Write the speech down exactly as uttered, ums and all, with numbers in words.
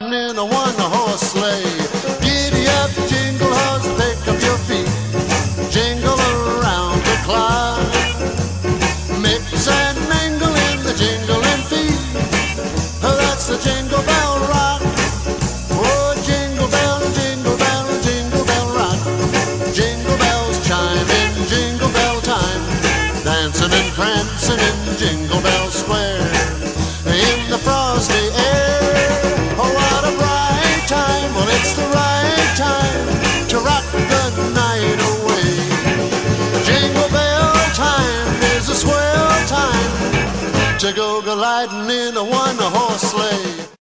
in a one-horse sleigh. Giddy up, jingle horse, pick up your feet, jingle around the clock. Mix and mingle in the jingling feet, that's the Jingle Bell Rock. Oh, jingle bell, jingle bell, jingle bell rock. Jingle bells chime in jingle bell time, dancing and prancing in Jingle Bell Square. In the frosty air, oh what a bright time. Well, it's the right time to rock the night away. Jingle bell time is a swell time to go gliding in a one-horse sleigh.